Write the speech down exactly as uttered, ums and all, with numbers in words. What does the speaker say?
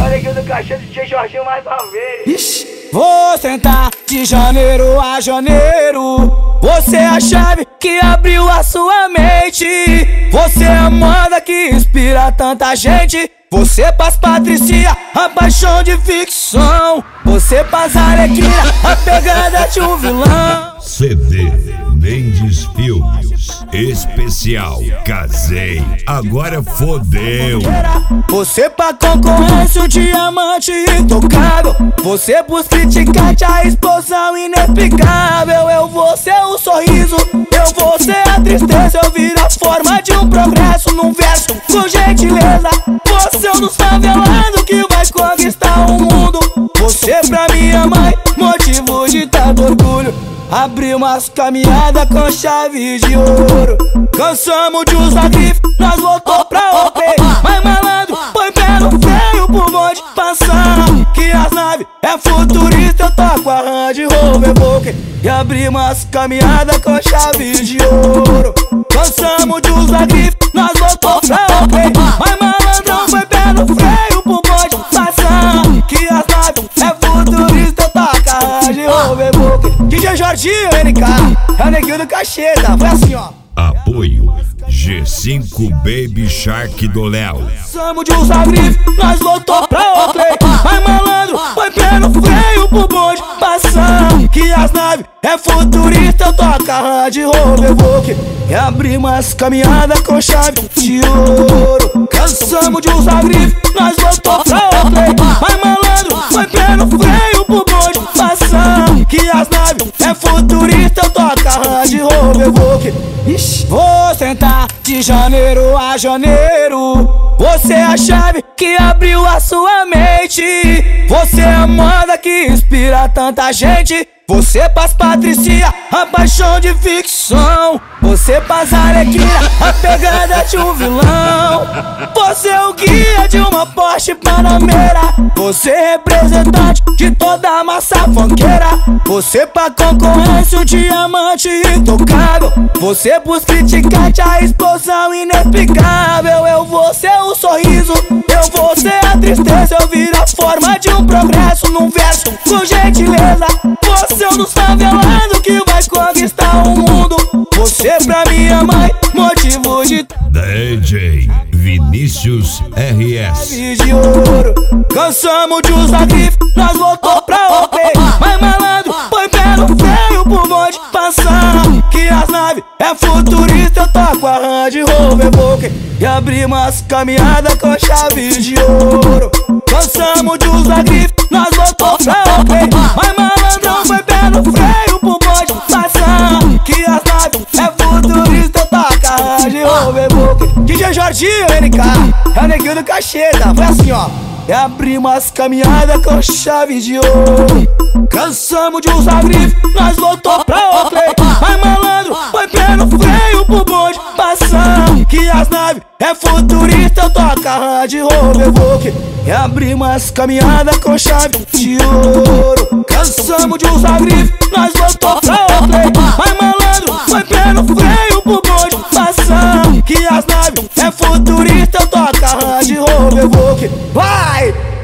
Olha aqui do cachê do D J Jorginho mais uma vez. Ixi. Vou sentar de janeiro a janeiro. Você é a chave que abriu a sua mente. Você é a moda que inspira tanta gente. Você paz Patricia, a paixão de ficção. Você paz Arlequina, a pegada de um vilão. C D Mendes Filmes Especial Casei, agora fodeu. Você pra concorrência o diamante intocável. Você pros criticantes a explosão inexplicável. Eu vou ser o sorriso, eu vou ser a tristeza. Eu viro a forma de um progresso num verso com gentileza. Você é um dos favelados que vai conquistar o mundo. Você pra minha mãe, motivo de tanto orgulho. Abri umas caminhadas com chave de ouro. Cansamos de usar grife, nós voltou pra O P. Mas malandro, põe pé no freio pro bonde passar. Que as naves é futurista, eu toco a Land Rover Evoque. E abri umas caminhadas com chave de ouro. Cansamos de usar grife, nós voltou pra O P. Mas malandrão, põe pé no freio pro bonde passar. Que as naves é futurista, eu toco a Land Rover Evoque. D J Jorginho, N K, é o neguinho do cacheta, foi assim ó. Apoio G cinco Baby Shark do Léo. Cansamos de usar grife, nós voltou pra Oakley. Ai malandro, põe pé no freio pro bonde passar. Que as naves é futurista, eu toco a Land Rover Evoque. E abri umas caminhadas com chave de ouro. Cansamos de usar grife, nós voltou pra Oakley. Ai malandro, põe pé no freio pro bonde passar. Que as naves é futurista, eu toco a Land Rover Evoque. Ixi. Vou sentar de janeiro a janeiro. Você é a chave que abriu a sua mente. Você é a moda que inspira tanta gente. Você paz Patricia, a paixão de ficção. Você paz Arlequina, a pegada de um vilão. Você é o guia de uma Porsche Panamera. Você é representante de toda a massa funkeira. Você pra concorrência o diamante intocável. Você pros criticantes a explosão inexplicável. Eu vou ser o sorriso, eu vou ser a tristeza. Eu viro a forma de um progresso num verso com gentileza. Você é um dos favelados que vai conquistar o mundo. Você pra minha mãe, motivo de D J Vinícius R S de ouro. Cansamos de usar grife, nós voltou pra O P. Mas malandro, põe pé no freio pro bonde passar. Que as naves é futurista, eu toco a Land Rover Evoque. E abri umas caminhadas com chave de ouro. Cansamos de usar grife, nós voltou pra O P. Mas malandrão, põe pé no freio pro bonde passar. Que as naves é futurista, eu toco a Land Rover Evoque. D J Jorginho, N K, é o neguinho do cacheta, foi assim ó. E abri umas caminhadas com chave de ouro. Cansamos de usar grife, nós voltou pra Oakley. Mas malandro, põe pé no freio pro bonde passar. Que as naves é futurista, eu toco a Land Rover Evoque. E abri umas caminhadas com chave de ouro. Cansamos de usar grife, nós voltou pra Oakley. Mas malandro, põe pé no freio pro bonde passar. Que as naves é futurista, eu toco a Land Rover Evoque. Vai!